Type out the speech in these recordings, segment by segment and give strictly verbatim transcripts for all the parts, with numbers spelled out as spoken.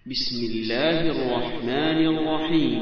بسم الله الرحمن الرحيم.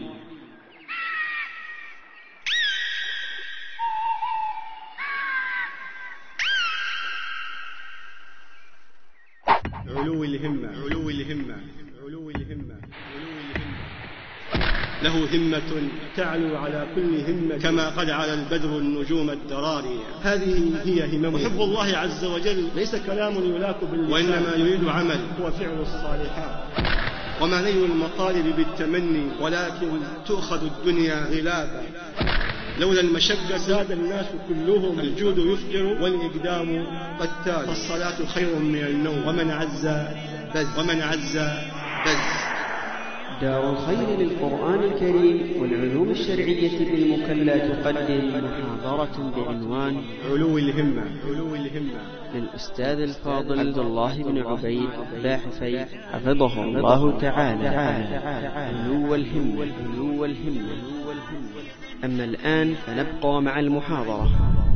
علو الهمة علو الهمة علو الهمة علو الهمة له همة تعلو على كل همة، كما قد على البدر النجوم الدراري. هذه هي همم. وحب الله عز وجل ليس كلام يلاك باللسان، وإنما يريد عمل هو فعل الصالحات. وما نيل المطالب بالتمني، ولكن تؤخذ الدنيا غلابا. لولا المشقة زاد الناس كلهم، الجود يفقر والإقدام قتال. الصلاة خير من النوم، ومن عز بز ومن عز بز. دار الخير للقرآن الكريم والعلوم الشرعية بالمكلا تقدم محاضرة بعنوان علو الهمة علو الهمة للأستاذ الفاضل عبد الله بن عبيد باحثي حفظه الله تعالى. علو الهمة علو الهمة. أما الآن فنبقى مع المحاضرة.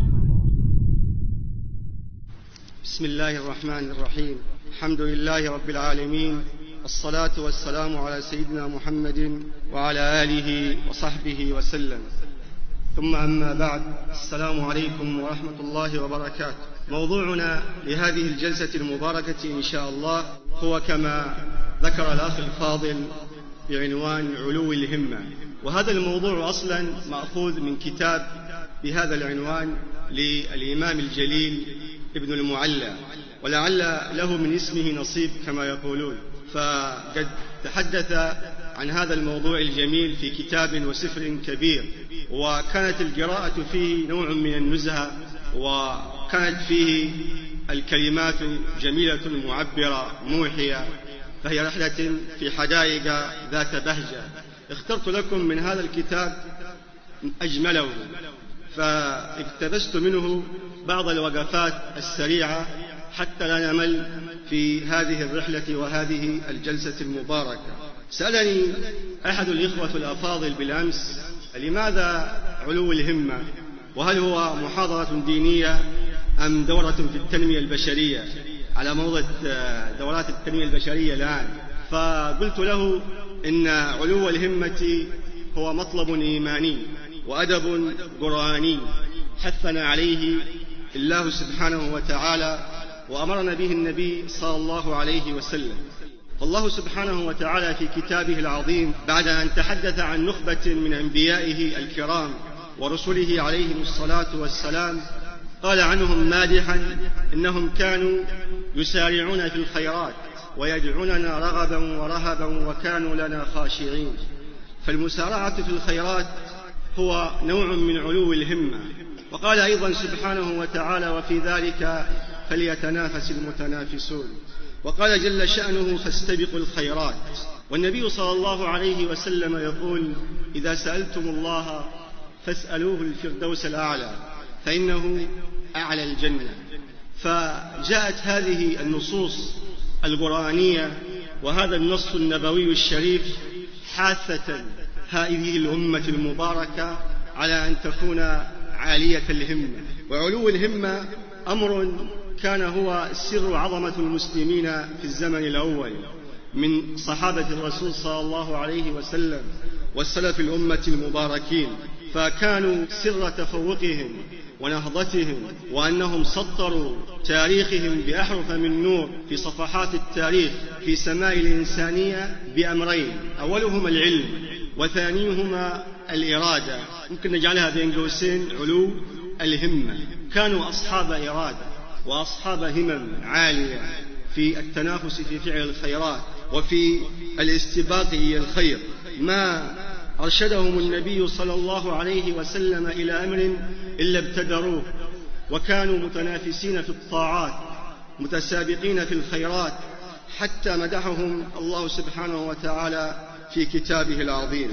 بسم الله الرحمن الرحيم. الحمد لله رب العالمين، الصلاة والسلام على سيدنا محمد وعلى آله وصحبه وسلم، ثم أما بعد. السلام عليكم ورحمة الله وبركاته. موضوعنا لهذه الجلسة المباركة إن شاء الله هو كما ذكر الأخ الفاضل بعنوان علو الهمة. وهذا الموضوع أصلا مأخوذ من كتاب بهذا العنوان للإمام الجليل ابن المعلى، ولعل له من اسمه نصيب كما يقولون، فقد تحدث عن هذا الموضوع الجميل في كتاب وسفر كبير، وكانت القراءة فيه نوع من النزهة، وكانت فيه الكلمات جميلة معبرة موحية، فهي رحلة في حدائق ذات بهجة. اخترت لكم من هذا الكتاب أجمله، فاقتبست منه بعض الوقفات السريعة حتى لا نمل في هذه الرحلة وهذه الجلسة المباركة. سألني أحد الإخوة الأفاضل بالأمس: لماذا علو الهمة؟ وهل هو محاضرة دينية أم دورة في التنمية البشرية، على موضة دورات التنمية البشرية الآن؟ فقلت له إن علو الهمة هو مطلب إيماني وأدب قرآني حثنا عليه الله سبحانه وتعالى، وأمرنا به النبي صلى الله عليه وسلم. فالله سبحانه وتعالى في كتابه العظيم بعد أن تحدث عن نخبة من أنبيائه الكرام ورسله عليهم الصلاة والسلام، قال عنهم مادحا: إنهم كانوا يسارعون في الخيرات ويدعوننا رغبا ورهبا وكانوا لنا خاشعين. فالمسارعة في الخيرات هو نوع من علو الهمة. وقال أيضا سبحانه وتعالى: وفي ذلك فليتنافس المتنافسون. وقال جل شأنه: فاستبقوا الخيرات. والنبي صلى الله عليه وسلم يقول: إذا سألتم الله فاسألوه الفردوس الأعلى فإنه أعلى الجنة. فجاءت هذه النصوص القرآنية وهذا النص النبوي الشريف حاثة هذه الأمة المباركة على أن تكون عالية الهمة. وعلو الهمة أمر كان هو سر عظمة المسلمين في الزمن الأول من صحابة الرسول صلى الله عليه وسلم والسلف الأمة المباركين، فكانوا سر تفوقهم ونهضتهم وأنهم سطروا تاريخهم بأحرف من نور في صفحات التاريخ في سماء الإنسانية بأمرين: أولهما العلم، وثانيهما الإرادة. ممكن نجعلها بين قوسين علو الهمة. كانوا أصحاب إرادة وأصحاب همم عالية في التنافس في فعل الخيرات وفي الاستباق إلى الخير. ما أرشدهم النبي صلى الله عليه وسلم إلى أمر إلا ابتدروه، وكانوا متنافسين في الطاعات متسابقين في الخيرات، حتى مدحهم الله سبحانه وتعالى في كتابه العظيم.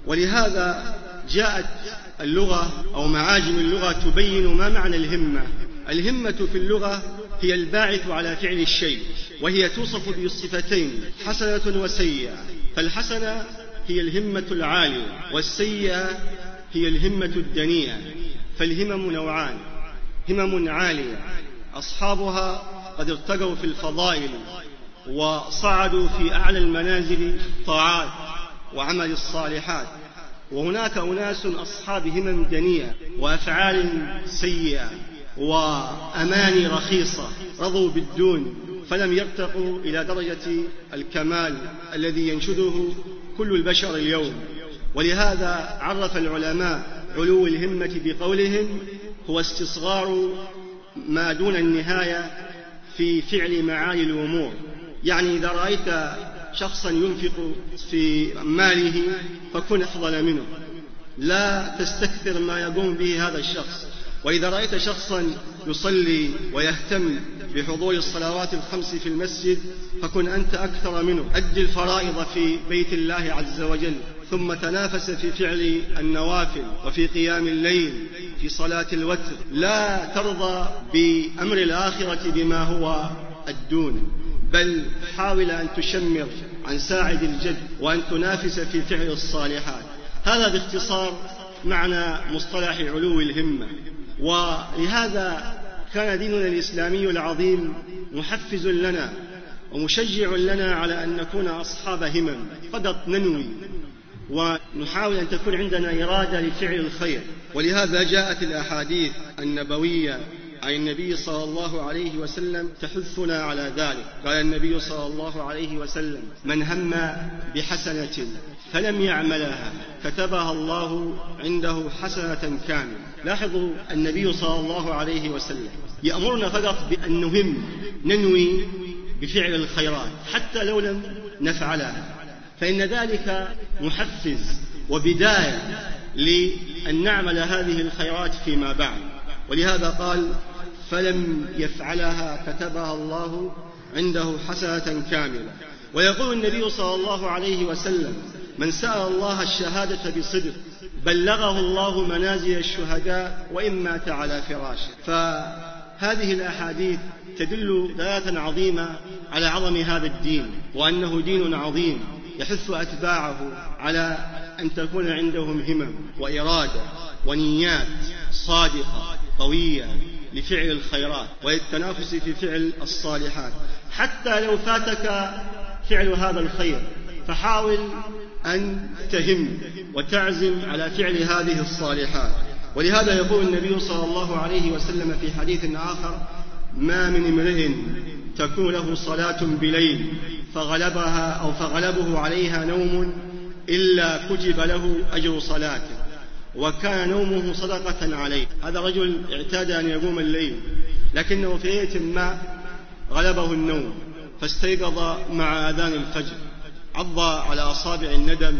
ولهذا جاءت اللغة أو معاجم اللغة تبين ما معنى الهمة. الهمة في اللغة هي الباعث على فعل الشيء، وهي توصف بالصفتين حسنة وسيئة. فالحسنة هي الهمة العالية، والسيئة هي الهمة الدنيئة. فالهمم نوعان: همم عالية أصحابها قد ارتقوا في الفضائل وصعدوا في أعلى المنازل طاعات وعمل الصالحات، وهناك أناس أصحاب همم دنيئة وأفعال سيئة وأماني رخيصة رضوا بالدون فلم يرتقوا إلى درجة الكمال الذي ينشده كل البشر اليوم. ولهذا عرف العلماء علو الهمة بقولهم: هو استصغار ما دون النهاية في فعل معالي الأمور. يعني إذا رأيت شخصا ينفق في ماله فكن أفضل منه، لا تستكثر ما يقوم به هذا الشخص. وإذا رأيت شخصا يصلي ويهتم بحضور الصلوات الخمس في المسجد فكن أنت أكثر منه. أد الفرائض في بيت الله عز وجل، ثم تنافس في فعل النوافل وفي قيام الليل في صلاة الوتر. لا ترضى بأمر الآخرة بما هو الدون، بل حاول أن تشمر عن ساعد الجد وأن تنافس في فعل الصالحات. هذا باختصار معنى مصطلح علو الهمة. ولهذا كان ديننا الإسلامي العظيم محفز لنا ومشجع لنا على أن نكون أصحاب همم، فقط ننوي ونحاول أن تكون عندنا إرادة لفعل الخير. ولهذا جاءت الأحاديث النبوية عن النبي صلى الله عليه وسلم تحثنا على ذلك. قال النبي صلى الله عليه وسلم: من هم بحسنة فلم يعملها كتبها الله عنده حسنة كاملة. لاحظوا النبي صلى الله عليه وسلم يأمرنا فقط بأن نهم ننوي بفعل الخيرات حتى لو لم نفعلها، فإن ذلك محفز وبداية لأن نعمل هذه الخيرات فيما بعد. ولهذا قال: فلم يفعلها كتبها الله عنده حسنة كاملة. ويقول النبي صلى الله عليه وسلم: من سأل الله الشهادة بصدق بلغه الله منازل الشهداء وإن مات على فراشه. فهذه الأحاديث تدل دلالة عظيمة على عظم هذا الدين، وأنه دين عظيم يحث أتباعه على أن تكون عندهم همم وإرادة ونيات صادقة قوية لفعل الخيرات والتنافس في فعل الصالحات. حتى لو فاتك فعل هذا الخير فحاول أن تهم وتعزم على فعل هذه الصالحات. ولهذا يقول النبي صلى الله عليه وسلم في حديث آخر: ما من امرئ تكون له صلاة بليل فغلبها أو فغلبه عليها نوم إلا كتب له أجر صلاته وكان نومه صدقة عليه. هذا رجل اعتاد أن يقوم الليل، لكنه في ليلة ما غلبه النوم فاستيقظ مع أذان الفجر، عض على أصابع الندم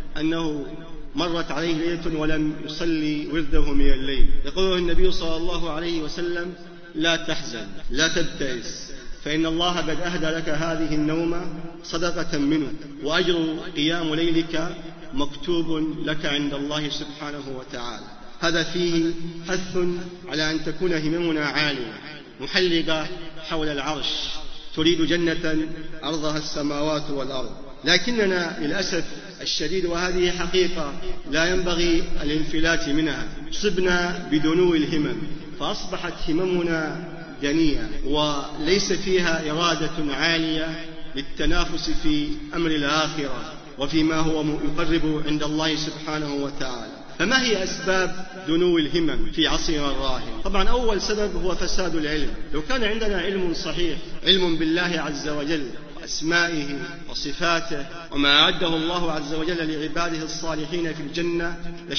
أنه مرت عليه ليلة ولم يصلي ورده من الليل. يقول النبي صلى الله عليه وسلم: لا تحزن، لا تبتئس، فإن الله قد أهدى لك هذه النومة صدقة منه، وأجر قيام ليلك مكتوب لك عند الله سبحانه وتعالى. هذا فيه حث على أن تكون هممنا عالية محلقة حول العرش، تريد جنة عرضها السماوات والأرض. لكننا للأسف الشديد، وهذه حقيقة لا ينبغي الانفلات منها، صبنا بدنو الهمم، فأصبحت هممنا دنيئة وليس فيها إرادة عالية للتنافس في أمر الآخرة وفيما هو يقرب عند الله سبحانه وتعالى. فما هي أسباب دنو الهمم في عصرنا الراهن؟ طبعا أول سبب هو فساد العلم. لو كان عندنا علم صحيح، علم بالله عز وجل وأسمائه وصفاته وما أعده الله عز وجل لعباده الصالحين في الجنة،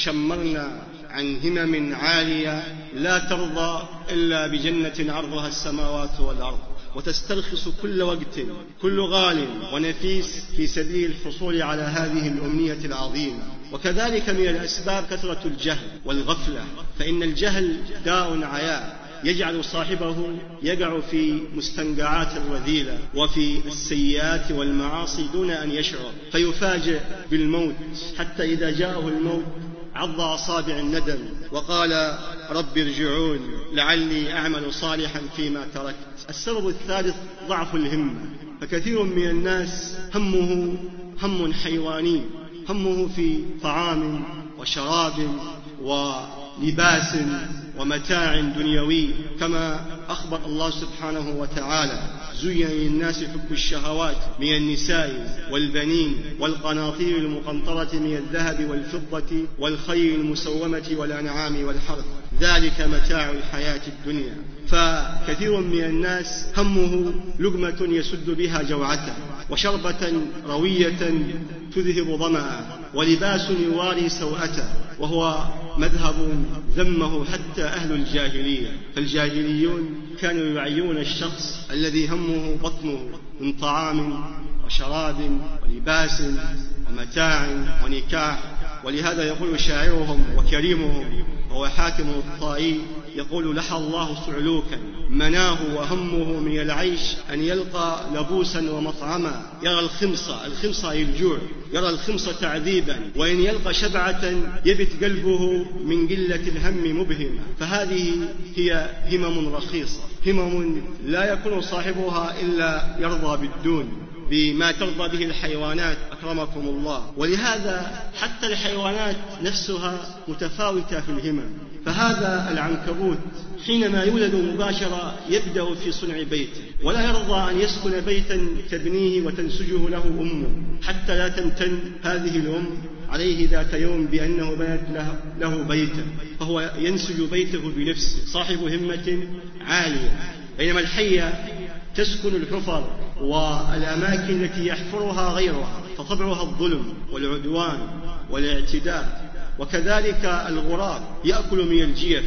لشمرنا عن همم عالية لا ترضى إلا بجنة عرضها السماوات والأرض، وتسترخص كل وقت كل غال ونفيس في سبيل الحصول على هذه الأمنية العظيمة. وكذلك من الأسباب كثرة الجهل والغفلة، فإن الجهل داء عياء يجعل صاحبه يقع في مستنقعات الرذيلة وفي السيئات والمعاصي دون أن يشعر، فيفاجئ بالموت، حتى إذا جاءه الموت عض أصابع الندم وقال: رب ارجعون لعلي أعمل صالحا فيما تركت. السبب الثالث ضعف الهمة، فكثير من الناس همه هم حيواني، همه في طعام وشراب ولباس ومتاع دنيوي، كما أخبر الله سبحانه وتعالى: زين للناس حب الشهوات من النساء والبنين والقناطير المقنطرة من الذهب والفضة والخيل المسومة والأنعام والحرث، ذلك متاع الحياة الدنيا. فكثير من الناس همه لقمة يسد بها جوعته، وشربة روية تذهب ظمأه، ولباس يواري سوءته، وهو مذهب ذمه حتى أهل الجاهلية. فالجاهليون كانوا يعيون الشخص الذي همه بطنه من طعام وشراب ولباس ومتاع ونكاح. ولهذا يقول شاعرهم وكريمهم وهو حاتم الطائي يقول: لحى الله صعلوكا مناه وهمه من العيش أن يلقى لبوسا ومطعما، يرى الخمصة الخمصة أي الجوع، يرى الخمصة تعذيبا، وإن يلقى شبعة يبت قلبه من قلة الهم مبهما. فهذه هي همم رخيصة، همم لا يكون صاحبها إلا يرضى بالدون بما ترضى به الحيوانات أكرمكم الله. ولهذا حتى الحيوانات نفسها متفاوتة في الهمم. فهذا العنكبوت حينما يولد مباشرة يبدأ في صنع بيته، ولا يرضى أن يسكن بيتا تبنيه وتنسجه له أمه حتى لا تمتن هذه الأم عليه ذات يوم بأنه بنت له, له بيتا، فهو ينسج بيته بنفسه، صاحب همة عالية. بينما الحية تسكن الحفر والأماكن التي يحفرها غيرها، فطبعها الظلم والعدوان والاعتداء. وكذلك الغراب يأكل من الجيف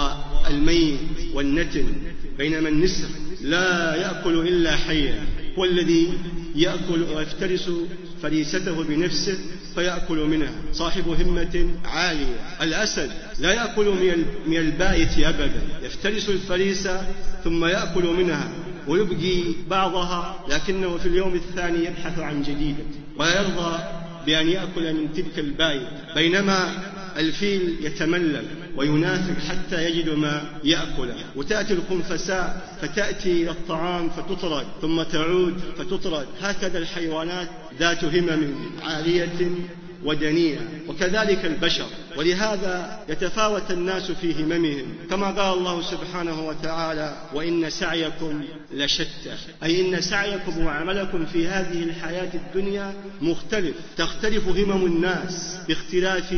والميت والنتن، بينما النسر لا يأكل إلا حيا، هو الذي يأكل ويفترس فريسته بنفسه فيأكل منها، صاحب همة عالية. الأسد لا يأكل من البائت أبدا، يفترس الفريسة ثم يأكل منها ويبقي بعضها، لكنه في اليوم الثاني يبحث عن جديدة ولا يرضى بأن يأكل من تلك البائت. بينما الفيل يتملل وينافق حتى يجد ما يأكله. وتأتي الخنفساء فتأتي إلى الطعام فتطرد ثم تعود فتطرد. هكذا الحيوانات ذات همم عالية ودنيئة، وكذلك البشر. ولهذا يتفاوت الناس في هممهم، كما قال الله سبحانه وتعالى: وإن سعيكم لشتى، أي إن سعيكم وعملكم في هذه الحياة الدنيا مختلف، تختلف همم الناس باختلاف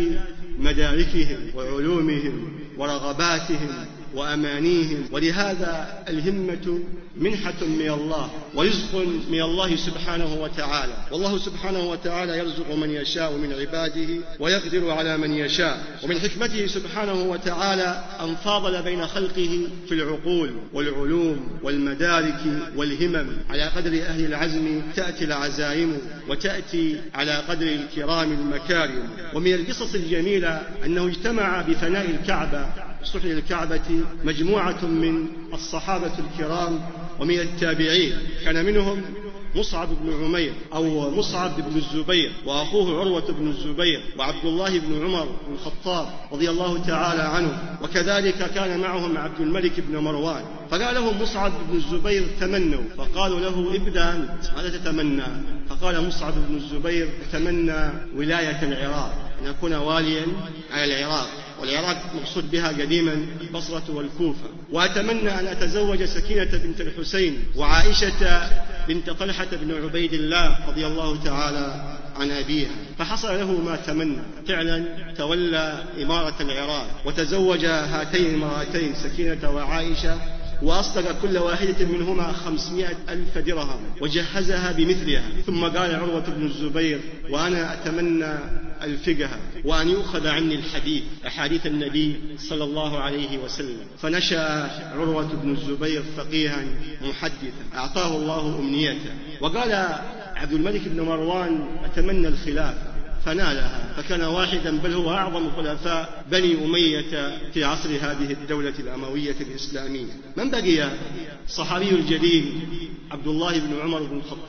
مداركهم وعلومهم ورغباتهم وأمانيهم. ولهذا الهمة منحة من الله ورزق من الله سبحانه وتعالى، والله سبحانه وتعالى يرزق من يشاء من عباده ويقدر على من يشاء. ومن حكمته سبحانه وتعالى أن فاضل بين خلقه في العقول والعلوم والمدارك والهمم. على قدر أهل العزم تأتي العزائم، وتأتي على قدر الكرام المكارم. ومن القصص الجميلة أنه اجتمع بفناء الكعبة صحن الكعبة مجموعة من الصحابة الكرام ومن التابعين، كان منهم مصعب بن عمير أو مصعب بن الزبير، وأخوه عروة بن الزبير، وعبد الله بن عمر بن الخطاب رضي الله تعالى عنه، وكذلك كان معهم عبد الملك بن مروان. فقال لهم مصعب بن الزبير: تمنوا. فقالوا له: ابدأ أنت، ماذا تتمنى؟ فقال مصعب بن الزبير: أتمنى ولاية العراق، أن أكون واليا على العراق، والعراق مقصود بها قديما البصرة والكوفة. وأتمنى أن أتزوج سكينة بنت الحسين وعائشة بنت طلحة بن عبيد الله رضي الله تعالى عن أبيها. فحصل له ما تمنى، فعلا تولى إمارة العراق وتزوج هاتين المرأتين سكينة وعائشة، وأصدق كل واحدة منهما خمسمائة ألف درهم وجهزها بمثلها. ثم قال عروة بن الزبير: وأنا أتمنى الفقه وأن يؤخذ عني الحديث، أحاديث النبي صلى الله عليه وسلم. فنشأ عروة بن الزبير فقيها محدثا، أعطاه الله أمنيته. وقال عبد الملك بن مروان: أتمنى الخلافة، فنالها، فكان واحدا بل هو أعظم خلفاء بني أمية في عصر هذه الدولة الأموية الإسلامية. من بقي؟ صحابي الجليل عبد الله بن عمر بن الخطاب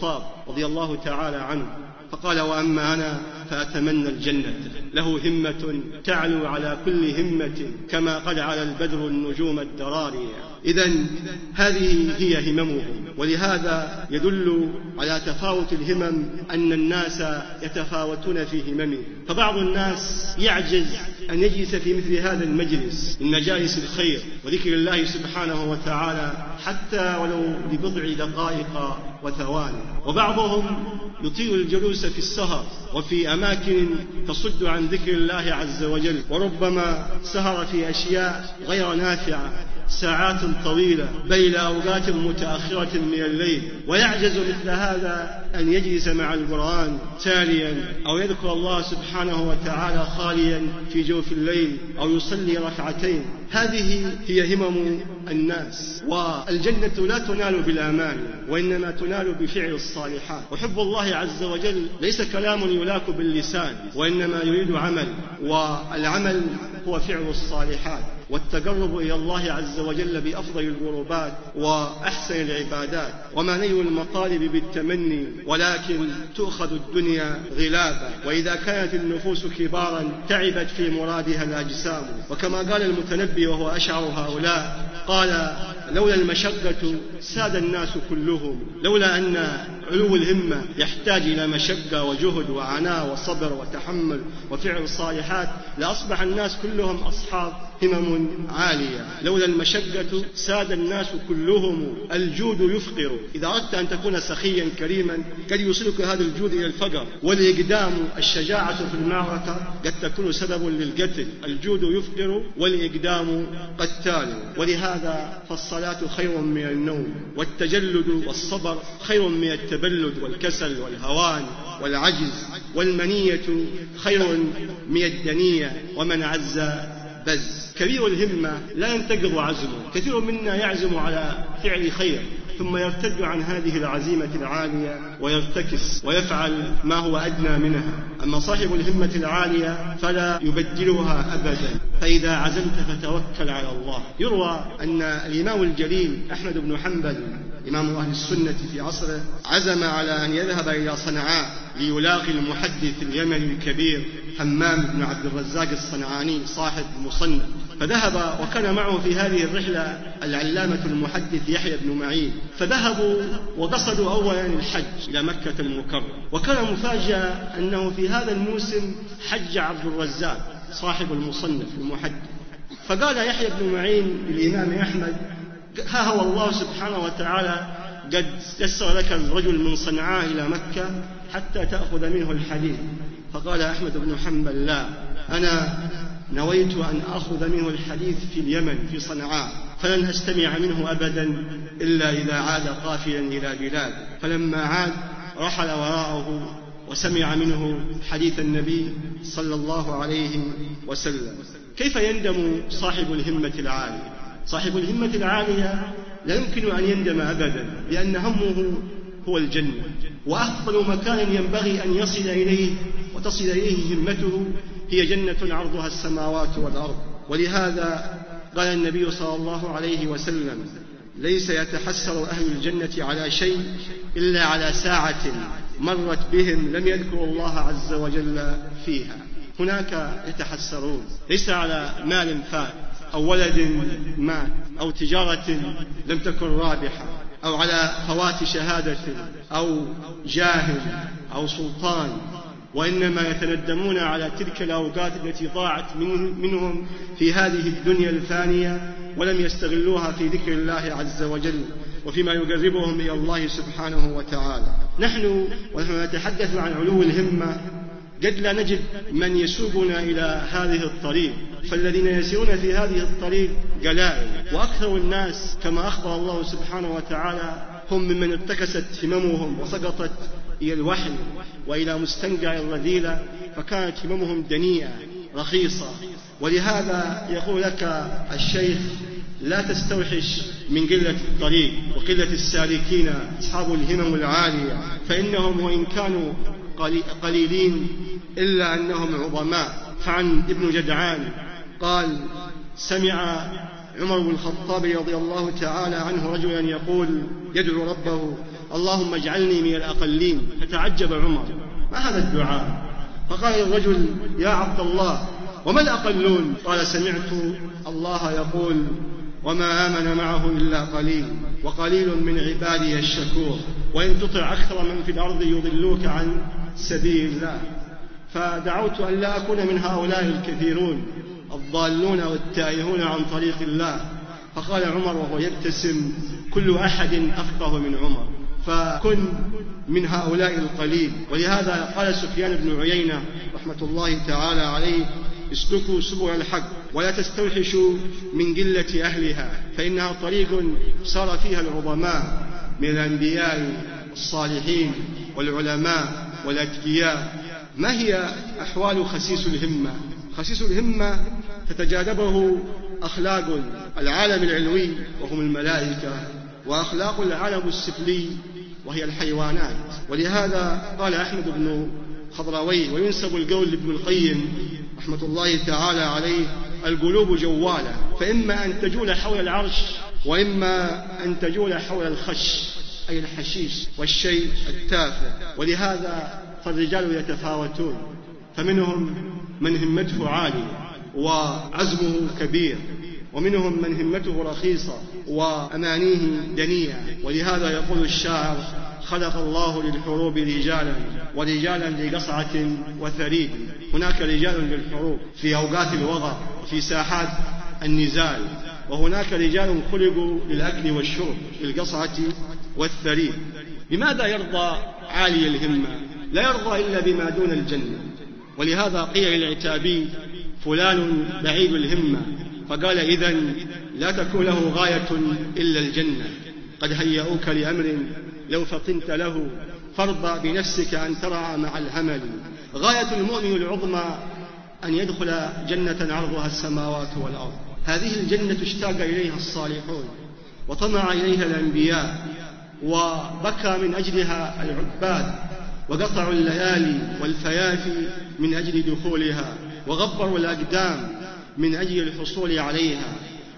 رضي الله تعالى عنه، فقال: وأما أنا فأتمنى الجنة. له همة تعلو على كل همة كما قد على البدر النجوم الدراري. إذن هذه هي هممهم، ولهذا يدل على تفاوت الهمم أن الناس يتفاوتون في هممهم. فبعض الناس يعجز أن يجلس في مثل هذا المجلس من مجالس الخير وذكر الله سبحانه وتعالى حتى ولو لبضع دقائق وثواني، وبعضهم يطيل الجلوس في السهر وفي أماكن تصد عن ذكر الله عز وجل، وربما سهر في أشياء غير نافعة ساعات طويلة بل إلى أوقات متأخرة من الليل، ويعجز مثل هذا أن يجلس مع القرآن تاليا أو يذكر الله سبحانه وتعالى خاليا في جوف الليل أو يصلي ركعتين. هذه هي همم الناس. والجنة لا تنال بالآمال وإنما تنال بفعل الصالحات. وحب الله عز وجل ليس كلام يلاك باللسان وإنما يريد عمل، والعمل هو فعل الصالحات والتقرب إلى الله عز وجل بأفضل القربات وأحسن العبادات. وما نيل المطالب بالتمني ولكن تؤخذ الدنيا غلابا، وإذا كانت النفوس كبارا تعبت في مرادها الأجسام. وكما قال المتنبي وهو أشعر هؤلاء قال: لولا المشقة ساد الناس كلهم. لولا أن علو الهمة يحتاج إلى مشقة وجهد وعناء وصبر وتحمل وفعل صالحات لأصبح الناس كلهم أصحاب همم عالية. لولا المشقة ساد الناس كلهم. الجود يفقر. إذا أردت أن تكون سخيا كريما قد يوصلك هذا الجود إلى الفقر. والإقدام الشجاعة في المعركة قد تكون سبب للقتل. الجود يفقر والإقدام قتال. ولهذا فالصلاة خير من النوم، والتجلد والصبر خير من التبلد والكسل والهوان والعجز، والمنية خير من الدنية، ومن عز بز. كبير الهمة لا ينتقض عزمه. كثير منا يعزم على فعل خير ثم يرتد عن هذه العزيمة العالية ويرتكس ويفعل ما هو أدنى منها. أما صاحب الهمة العالية فلا يبدلها أبدا. فإذا عزمت فتوكل على الله. يروى أن الإمام الجليل أحمد بن حنبل إمام أهل السنة في عصره عزم على أن يذهب إلى صنعاء ليلاقي المحدث اليمني الكبير همام بن عبد الرزاق الصنعاني صاحب المصنف. فذهب وكان معه في هذه الرحلة العلامة المحدث يحيى بن معين. فذهبوا وقصدوا أولا الحج إلى مكة المكرمة. وكان مفاجأ أنه في هذا الموسم حج عبد الرزاق صاحب المصنف المحدث. فقال يحيى بن معين للإمام أحمد: ها هو الله سبحانه وتعالى قد يسر لك الرجل من صنعاء إلى مكة حتى تأخذ منه الحديث. فقال أحمد بن حنبل: لا، أنا نويت أن أخذ منه الحديث في اليمن في صنعاء، فلن أستمع منه أبدا إلا إذا عاد قافلا إلى بلاد. فلما عاد رحل وراءه وسمع منه حديث النبي صلى الله عليه وسلم. كيف يندم صاحب الهمة العالية؟ صاحب الهمة العالية لا يمكن أن يندم أبدا، لأن همه هو الجنة، وأفضل مكان ينبغي أن يصل إليه وتصل إليه همته هي جنة عرضها السماوات والأرض. ولهذا قال النبي صلى الله عليه وسلم: ليس يتحسر أهل الجنة على شيء إلا على ساعة مرت بهم لم يذكروا الله عز وجل فيها. هناك يتحسرون ليس على مال فات أو ولد مات أو تجارة لم تكن رابحة أو على فوات شهادة أو جاه أو سلطان، وإنما يتندمون على تلك الأوقات التي ضاعت منهم في هذه الدنيا الفانية ولم يستغلوها في ذكر الله عز وجل وفيما يقربهم إلى الله سبحانه وتعالى. نحن ونحن نتحدث عن علو الهمة قد لا نجد من يسوقنا إلى هذه الطريق، فالذين يسيرون في هذه الطريق قلائل، وأكثر الناس كما أخبر الله سبحانه وتعالى هم ممن ارتكست هممهم وسقطت إلى الوحل وإلى مستنقع الرذيلة، فكانت هممهم دنيئة رخيصة. ولهذا يقول لك الشيخ: لا تستوحش من قلة الطريق وقلة السالكين أصحاب الهمم العالية، فإنهم وإن كانوا قليلين إلا أنهم عظماء. فعن ابن جدعان قال: سمع عمر بن الخطاب رضي الله تعالى عنه رجلا يقول يدعو ربه اللهم اجعلني من الأقلين، فتعجب عمر ما هذا الدعاء؟ فقال الرجل يا عبد الله وما الأقلون؟ قال سمعت الله يقول وما آمن معه إلا قليل وقليل من عبادي الشكور وإن تطع أكثر من في الأرض يضلوك عن سبيل الله. فدعوت أن لا أكون من هؤلاء الكثيرون الضالون والتائهون عن طريق الله. فقال عمر وهو يبتسم كل أحد أفقه من عمر، فكن من هؤلاء القليل. ولهذا قال سفيان بن عيينة رحمة الله تعالى عليه اسلكوا سبل الحق ولا تستوحشوا من قلة أهلها، فإنها طريق صار فيها العظماء من الأنبياء الصالحين والعلماء والأتقياء. ما هي أحوال خسيس الهمة؟ خسيس الهمة تتجاذبه أخلاق العالم العلوي وهم الملائكة، وأخلاق العالم السفلي وهي الحيوانات. ولهذا قال أحمد بن خضراوي وينسب القول لابن القيم رحمة الله تعالى عليه القلوب جوالة، فإما أن تجول حول العرش وإما أن تجول حول الخش أي الحشيش والشيء التافه. ولهذا فالرجال يتفاوتون، فمنهم من همته عالية وعزمه كبير، ومنهم من همته رخيصة وأمانيه دنية. ولهذا يقول الشاعر خلق الله للحروب رجالا ورجالا لقصعة وثريد. هناك رجال للحروب في أوقات الوغى وفي ساحات النزال، وهناك رجال خلقوا للأكل والشرب في القصعة والثريد. لماذا يرضى عالي الهمة؟ لا يرضى إلا بما دون الجنة. ولهذا قيل للعتابي فلان بعيد الهمة، فقال إذن لا تكون له غاية إلا الجنة. قد هيئوك لأمر لو فطنت له فارضى بنفسك أن ترعى مع الهمل. غاية المؤمن العظمى أن يدخل جنة عرضها السماوات والأرض. هذه الجنة اشتاق إليها الصالحون وطمع إليها الأنبياء وبكى من أجلها العباد، وقطعوا الليالي والفيافي من أجل دخولها، وغبروا الأقدام من أجل الحصول عليها.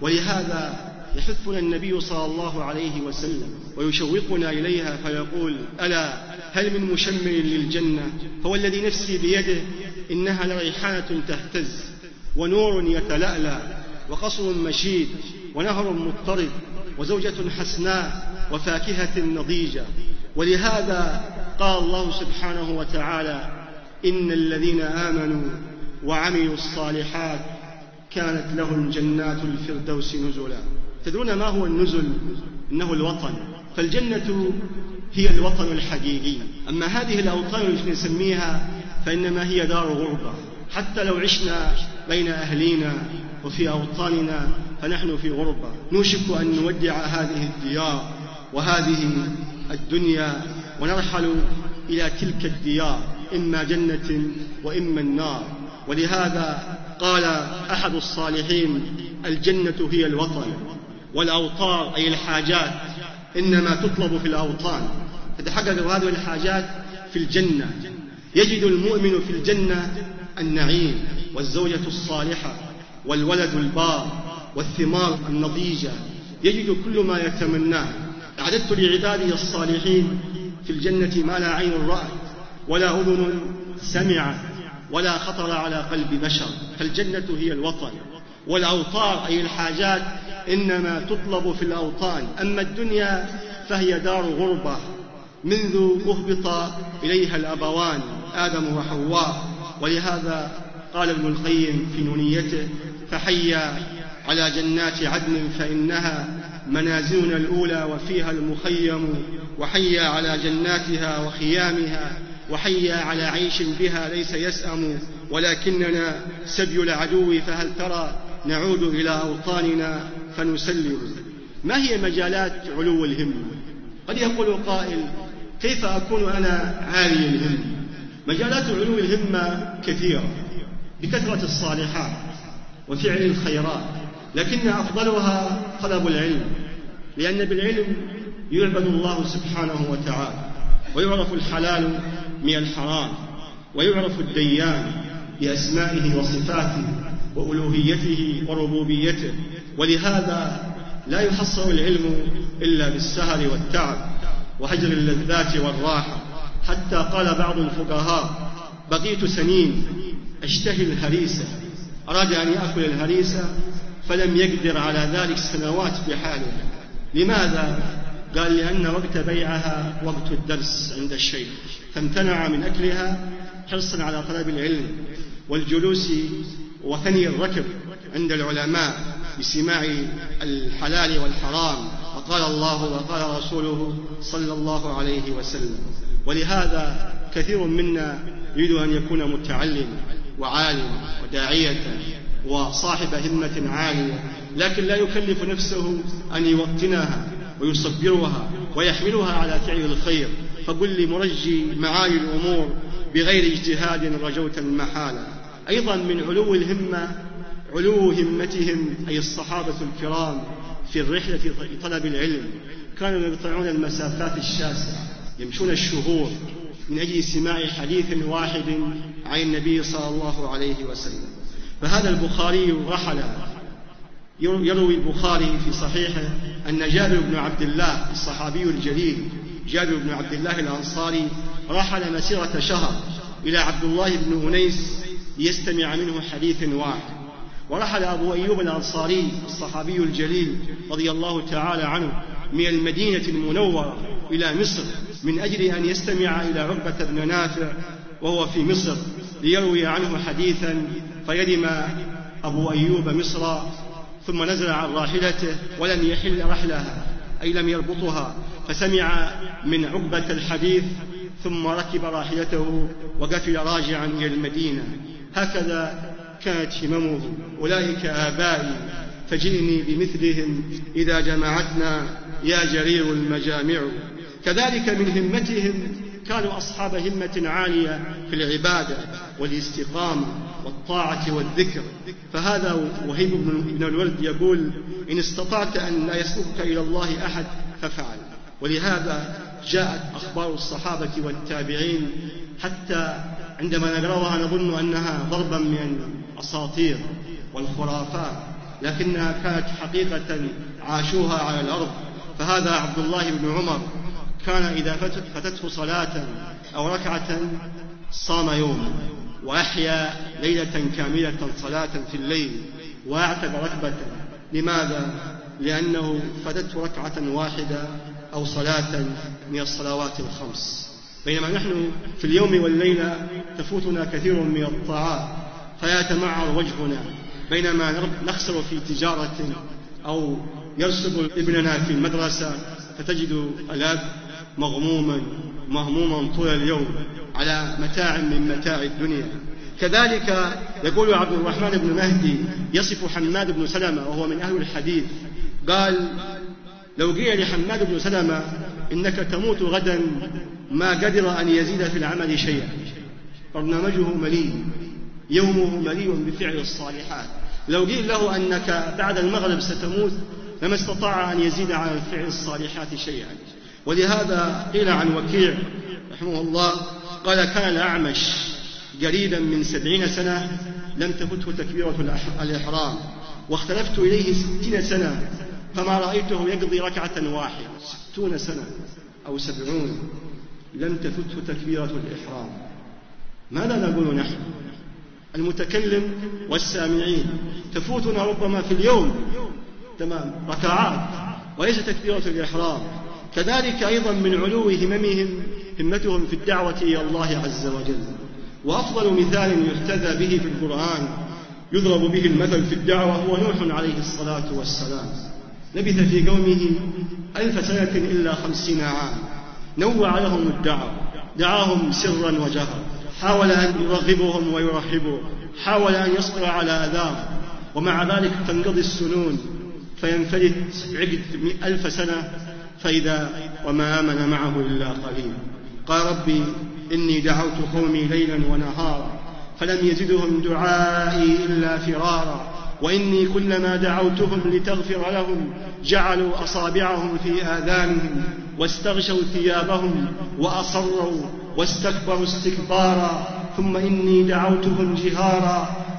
ولهذا يحثنا النبي صلى الله عليه وسلم ويشوقنا إليها فيقول ألا هل من مشمر للجنة؟ هو الذي نفسي بيده إنها لريحانة تهتز ونور يتلألأ وقصر مشيد ونهر مضطرب وزوجة حسناء وفاكهة نضيجة. ولهذا قال الله سبحانه وتعالى إن الذين آمنوا وعملوا الصالحات كانت لهم جنات الفردوس نزلا. تدرون ما هو النزل؟ إنه الوطن. فالجنة هي الوطن الحقيقي. أما هذه الأوطان التي نسميها فإنما هي دار غربة. حتى لو عشنا بين أهلينا وفي أوطاننا فنحن في غربة، نوشك أن نودع هذه الديار وهذه الدنيا ونرحل إلى تلك الديار، إما جنة وإما النار. ولهذا قال أحد الصالحين الجنة هي الوطن، والأوطار أي الحاجات إنما تطلب في الأوطان، تتحقق هذه الحاجات في الجنة. يجد المؤمن في الجنة النعيم والزوجة الصالحة والولد البار والثمار النضيجة، يجد كل ما يتمناه. أعددت لعبادي الصالحين في الجنة ما لا عين رأت ولا أذن سمعت ولا خطر على قلب بشر. فالجنة هي الوطن، والأوطار أي الحاجات إنما تطلب في الأوطان. أما الدنيا فهي دار غربة منذ أهبط إليها الأبوان آدم وحواء. ولهذا قال ابن القيم في نونيته فحيا على جنات عدن فإنها منازلنا الأولى وفيها المخيم، وحيا على جناتها وخيامها، وحيا على عيش بها ليس يسأم، ولكننا سبي العدو فهل ترى نعود إلى أوطاننا فنسلم. ما هي مجالات علو الهمة؟ قد يقول قائل كيف أكون أنا عالي الهمة؟ مجالات علو الهمة كثيرة بكثرة الصالحات وفعل الخيرات، لكن أفضلها طلب العلم، لأن بالعلم يعبد الله سبحانه وتعالى، ويعرف الحلال من الحرام، ويعرف الديان بأسمائه وصفاته، وألوهيته وربوبيته، ولهذا لا يحصل العلم إلا بالسهر والتعب وهجر اللذات والراحة. حتى قال بعض الفقهاء: بقيت سنين أشتهي الهريسة، أراد أن يأكل الهريسة فلم يقدر على ذلك سنوات بحاله. لماذا؟ قال: لأن وقت بيعها وقت الدرس عند الشيخ، فامتنع من أكلها حرصا على طلب العلم والجلوس وثني الركب عند العلماء بسماع الحلال والحرام، وقال الله وقال رسوله صلى الله عليه وسلم. ولهذا كثير منا يريد أن يكون متعلم وعالم وداعية وصاحب همة عالية، لكن لا يكلف نفسه أن يوطنها ويصبرها ويحملها على فعل الخير. فقل لمرجي معالي الأمور بغير اجتهاد رجوت المحالة. أيضا من علو الهمة علو همتهم أي الصحابة الكرام في الرحلة لطلب العلم. كانوا يقطعون المسافات الشاسعة، يمشون الشهور من أجل سماع حديث واحد عن النبي صلى الله عليه وسلم. فهذا البخاري رحل، يروي البخاري في صحيحه أن جابر بن عبد الله الصحابي الجليل جابر بن عبد الله الأنصاري رحل مسيرة شهر إلى عبد الله بن أنيس ليستمع منه حديث واحد. ورحل أبو أيوب الأنصاري الصحابي الجليل رضي الله تعالى عنه من المدينة المنورة إلى مصر من أجل أن يستمع إلى عقبة بن نافع وهو في مصر ليروي عنه حديثا. فيدم أبو أيوب مصر ثم نزل عن راحلته ولم يحل رحلها أي لم يربطها، فسمع من عقبة الحديث ثم ركب راحلته وقفل راجعا إلى المدينة. هكذا كانت هممه. أولئك آبائي فجئني بمثلهم إذا جمعتنا يا جرير المجامع. كذلك من همتهم كانوا أصحاب همة عالية في العبادة والاستقامة والطاعة والذكر. فهذا وهيب بن الولد يقول: إن استطعت أن لا يسبقك إلى الله أحد ففعل. ولهذا جاءت أخبار الصحابة والتابعين حتى عندما نقرأها نظن أنها ضربا من الأساطير والخرافات، لكنها كانت حقيقة عاشوها على الأرض. فهذا عبد الله بن عمر كان إذا فاتته صلاة أو ركعة صام يوما وأحيا ليلة كاملة صلاة في الليل وأعتق ركبة. لماذا؟ لأنه فاتته ركعة واحدة أو صلاة من الصلوات الخمس. بينما نحن في اليوم والليلة تفوتنا كثير من الطاعات فيتمعر وجهنا، بينما نخسر في تجارة أو يرسب ابننا في المدرسة فتجد الأب مغموما مهموما طول اليوم على متاع من متاع الدنيا. كذلك يقول عبد الرحمن بن مهدي يصف حماد بن سلمة وهو من أهل الحديث، قال: لو قيل لحماد بن سلمة إنك تموت غدا ما قدر أن يزيد في العمل شيئا. برنامجه مليء، يومه مليء بفعل الصالحات. لو قيل له أنك بعد المغرب ستموت لما استطاع أن يزيد على فعل الصالحات شيئا. ولهذا قيل عن وكيع رحمه الله قال: كان الأعمش قريبا من سبعين سنة لم تفته تكبيرة الإحرام، واختلفت إليه ستين سنة فما رأيته يقضي ركعة واحدة. ستون سنة أو سبعون لم تفته تكبيرة الإحرام. ماذا نقول نحن المتكلم والسامعين؟ تفوتنا ربما في اليوم تمام ركعات وليس تكبيرة الإحرام. كذلك أيضا من علو هممهم همتهم في الدعوة إلى الله عز وجل. وأفضل مثال يحتذى به في القرآن يضرب به المثل في الدعوة هو نوح عليه الصلاة والسلام. لبث في قومه ألف سنة إلا خمسين عام، نوع لهم الدعوة، دعاهم سرا وجهرا، حاول أن يرغبهم ويرحبوا، حاول أن يصبر على أذاهم، ومع ذلك تنقضي السنون فينفلت عقد ألف سنة فإذا وما آمن معه إلا قليل. قال: ربي إني دعوت قومي ليلا ونهارا فلم يزدهم دعائي إلا فرارا، وإني كلما دعوتهم لتغفر لهم جعلوا أصابعهم في آذانهم واستغشوا ثيابهم وأصروا واستكبروا استكبارا، ثم إني دعوتهم جهارا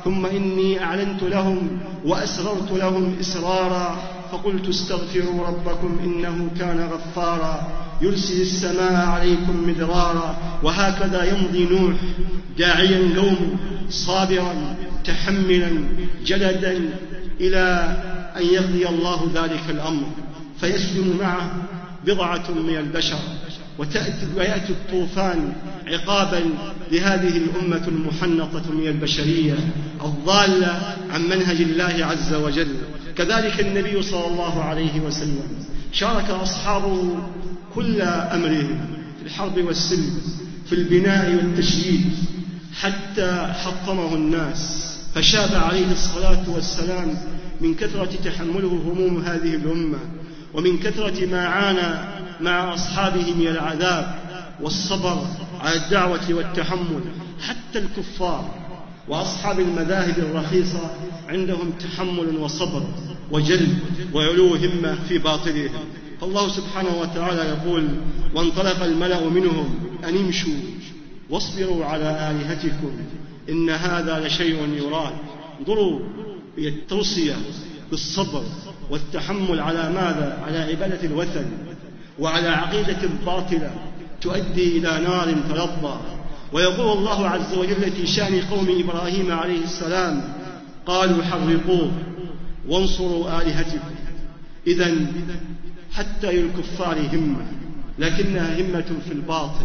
ثم إني أعلنت لهم وأسررت لهم إسرارا فقلت استغفروا ربكم إنه كان غفارا يرسل السماء عليكم مدرارا. وهكذا يمضي نوح داعيا قومه صابرا تحملا جلدا إلى أن يقضي الله ذلك الأمر، فيسلم معه بضعة من البشر، ويأتي الطوفان عقابا لهذه الأمة المحنطة من البشرية الضالة عن منهج الله عز وجل. كذلك النبي صلى الله عليه وسلم شارك أصحابه كل أمرهم في الحرب والسلم، في البناء والتشييد، حتى حطمه الناس، فشاب عليه الصلاة والسلام من كثرة تحمله هموم هذه الأمة، ومن كثرة ما عانى مع أصحابه من العذاب والصبر على الدعوة والتحمل. حتى الكفار وأصحاب المذاهب الرخيصة عندهم تحمل وصبر وجلد وعلو همة في باطلهم. فالله سبحانه وتعالى يقول: وانطلق الملأ منهم أن امشوا واصبروا على آلهتكم إن هذا لشيء يراد. انظروا إلى التوصية بالصبر والتحمل على ماذا؟ على عبادة الوثن وعلى عقيدة باطلة تؤدي إلى نار تلظى. ويقول الله عز وجل في شأن قوم إبراهيم عليه السلام: قالوا حرقوه وانصروا آلهتكم. إذن حتى للكفار همة، لكنها همة في الباطل.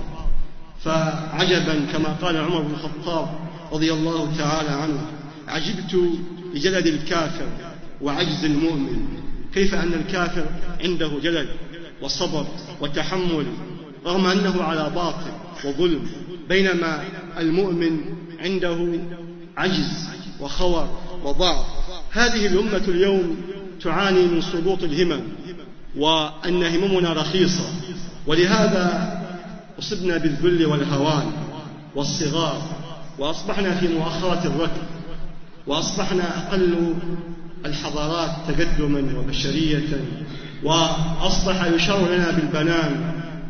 فعجبا كما قال عمر بن الخطاب رضي الله تعالى عنه: عجبت لجلد الكافر وعجز المؤمن. كيف أن الكافر عنده جلد وصبر وتحمل رغم أنه على باطل وظلم، بينما المؤمن عنده عجز وخور وضعف. هذه الأمة اليوم تعاني من سقوط الهمم، وأن هممنا رخيصة، ولهذا أصبنا بالذل والهوان والصغار، وأصبحنا في مؤخرة الركب، وأصبحنا أقل الحضارات تقدما وبشرية، وأصبح يشار لنا بالبنان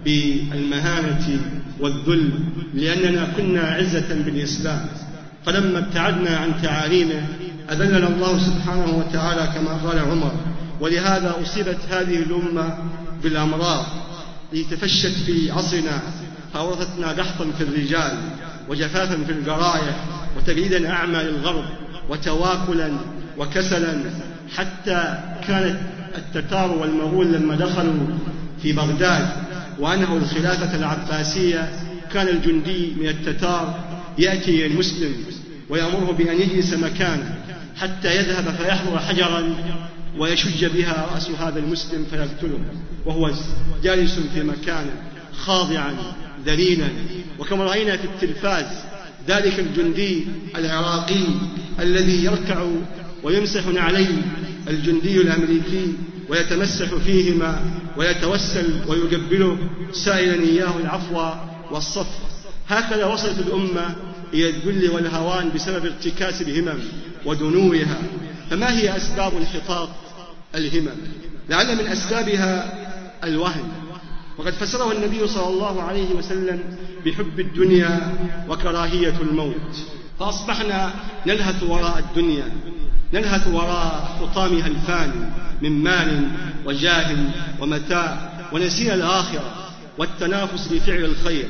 بالمهانة والذل، لأننا كنا عزة بالإسلام، فلما ابتعدنا عن تعاليمه أذلنا الله سبحانه وتعالى كما قال عمر. ولهذا أصيبت هذه الأمة بالأمراض التي تفشت في عصرنا، فأورثتنا قحطا في الرجال وجفافا في الجرائح وتقليدا أعمى للغرب وتواكلا وكسلا، حتى كانت التتار والمغول لما دخلوا في بغداد وأنهوا الخلافة العباسية، كان الجندي من التتار يأتي المسلم ويأمره بأن يجلس مكانه حتى يذهب فيحضر حجرا ويشج بها رأس هذا المسلم فيقتله وهو جالس في مكانه خاضعا ذليلا. وكما رأينا في التلفاز ذلك الجندي العراقي الذي يركع ويمسح نعليه الجندي الأمريكي ويتمسح فيهما ويتوسل ويقبله سائلا إياه العفو والصف. هكذا وصلت الأمة إلى الذل والهوان بسبب ارتكاس الهمم ودنوها. فما هي أسباب انحطاط الهمم؟ لعل من أسبابها الوهن، وقد فسره النبي صلى الله عليه وسلم بحب الدنيا وكراهية الموت، فأصبحنا نلهث وراء الدنيا، نلهث وراء حطامها الفاني من مال وجاه ومتاع، ونسينا الآخرة والتنافس لفعل الخير.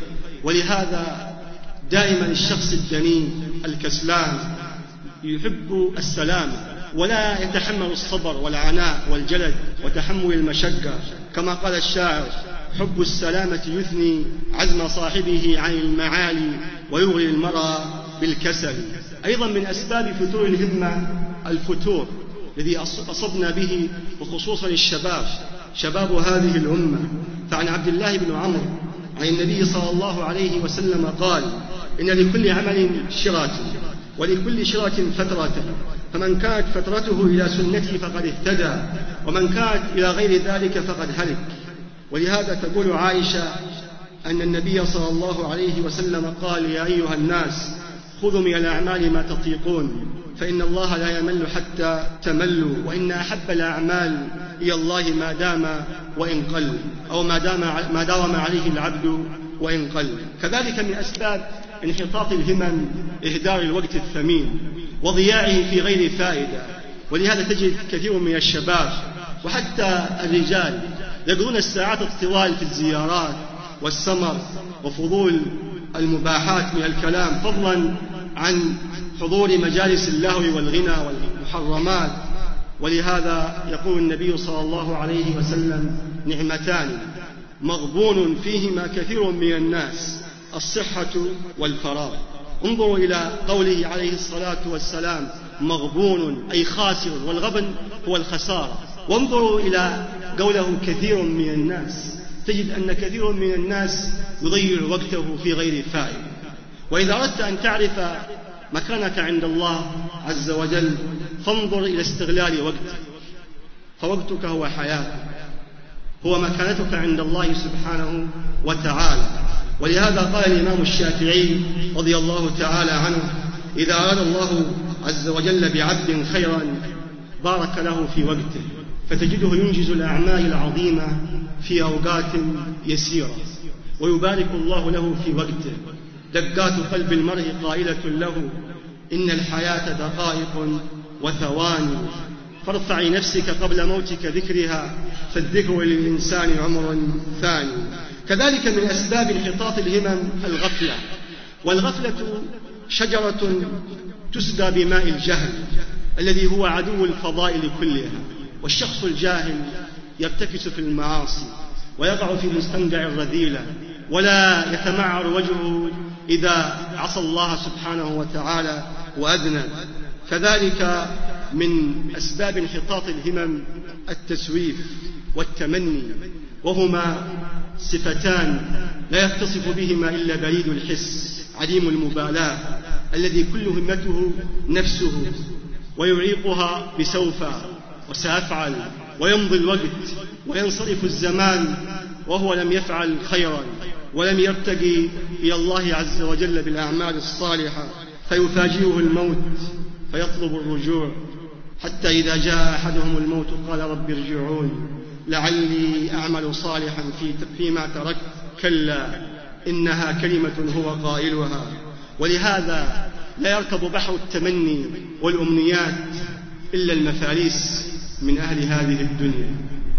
ولهذا دائما الشخص الدني الكسلان يحب السلام ولا يتحمل الصبر والعناء والجلد وتحمل المشقة، كما قال الشاعر: حب السلامة يثني عزم صاحبه عن المعالي ويغري المرء بالكسل. أيضا من أسباب فتور الهمة الفتور الذي أصبنا به، وخصوصا الشباب شباب هذه الأمة. فعن عبد الله بن عمرو عن النبي صلى الله عليه وسلم قال: إن لكل عمل شرة ولكل شرة فترة، فمن كانت فترته إلى سنتي فقد اهتدى، ومن كانت إلى غير ذلك فقد هلك. ولهذا تقول عائشة أن النبي صلى الله عليه وسلم قال: يا أيها الناس خذوا من الأعمال ما تطيقون، فإن الله لا يمل حتى تملوا، وإن أحب الأعمال إلى الله ما دام وإن قل، أو ما دام ما داوم عليه العبد وإن قل. كذلك من أسباب انحطاط الهمم إهدار الوقت الثمين وضياعه في غير فائدة. ولهذا تجد كثير من الشباب وحتى الرجال يقضون الساعات الطوال في الزيارات والسمر وفضول المباحات من الكلام، فضلا عن حضور مجالس اللهو والغنى والمحرمات. ولهذا يقول النبي صلى الله عليه وسلم: نعمتان مغبون فيهما كثير من الناس، الصحة والفراغ. انظروا إلى قوله عليه الصلاة والسلام: مغبون أي خاسر، والغبن هو الخسارة. وانظروا إلى قوله كثير من الناس، تجد أن كثير من الناس يضيع وقته في غير فائدة. وإذا أردت أن تعرف مكانك عند الله عز وجل فانظر إلى استغلال وقتك، فوقتك هو حياتك، هو مكانتك عند الله سبحانه وتعالى. ولهذا قال الإمام الشافعي رضي الله تعالى عنه: إذا أراد الله عز وجل بعبد خيرا بارك له في وقته، فتجده ينجز الأعمال العظيمة في أوقات يسيرة، ويبارك الله له في وقته. دقات قلب المرء قائلة له: إن الحياة دقائق وثواني، فارفع نفسك قبل موتك ذكرها، فالذكر للإنسان عمر ثاني. كذلك من أسباب انحطاط الهمم الغفلة، والغفلة شجرة تسقى بماء الجهل الذي هو عدو الفضائل كلها. والشخص الجاهل يرتكس في المعاصي ويقع في مستنقع الرذيلة، ولا يتمعر وجهه إذا عصى الله سبحانه وتعالى وأذنب. كذلك من أسباب انحطاط الهمم التسويف والتمني، وهما صفتان لا يتصف بهما إلا بريد الحس، عديم المبالاة الذي كل همته نفسه، ويعيقها بسوف وسأفعل، ويمضي الوقت وينصرف الزمان وهو لم يفعل خيرا ولم يرتقي إلى الله عز وجل بالأعمال الصالحة، فيفاجئه الموت فيطلب الرجوع، حتى إذا جاء أحدهم الموت قال: رب ارجعون لعلي أعمل صالحا فيما تركت، كلا إنها كلمة هو قائلها. ولهذا لا يركب بحر التمني والأمنيات إلا المفاليس من أهل هذه الدنيا،